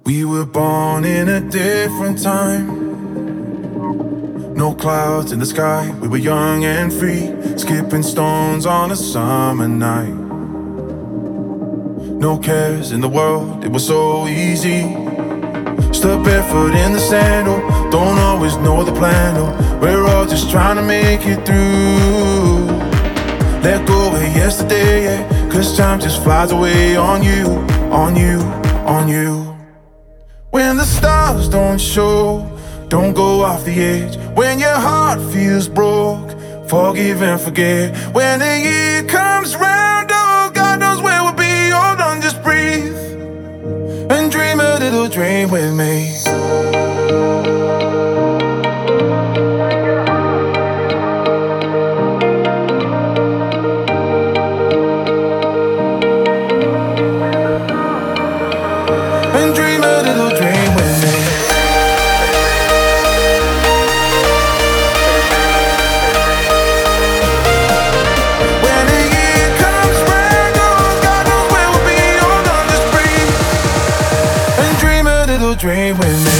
We were born in a different time. No clouds in the sky, we were young and free, skipping stones on a summer night. No cares in the world, it was so easy. Stood barefoot in the sandal, don't always know the plan, oh, we're all just trying to make it through. Let go of yesterday, yeah, 'cause time just flies away on you, on you, on you. When the stars don't show, don't go off the edge. When your heart feels broke, forgive and forget. When the year comes round, oh, God knows where we'll be. Hold on, just breathe and dream a little dream with me. And dream a little dream with me. When the year comes round, oh, God knows where we'll be. Hold on, just breathe and dream a little dream with me.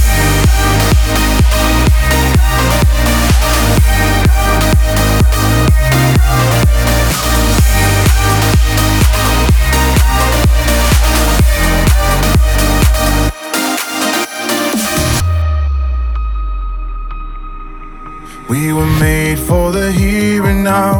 We were made for the here and now,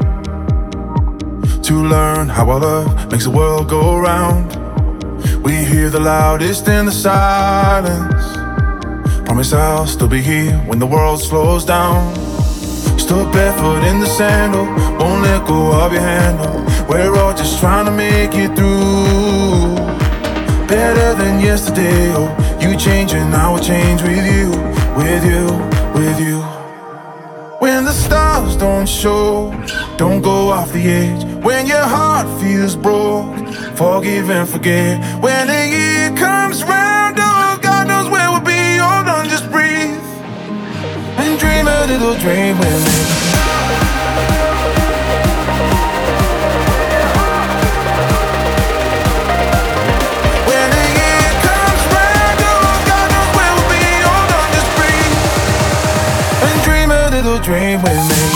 to learn how our love makes the world go round. We hear the loudest in the silence. Promise I'll still be here when the world slows down. Stood barefoot in the sandal, won't let go of your hand, oh, we're all just trying to make it through. Better than yesterday, oh, you change and I will change with you, with you, with you. When the stars don't show, don't go off the edge. When your heart feels broke, forgive and forget. When the year comes round, oh, God knows where we'll be. Hold on, just breathe and dream a little dream with me. When the year comes round, oh, God knows where we'll be. Hold on, just breathe and dream a little dream with me.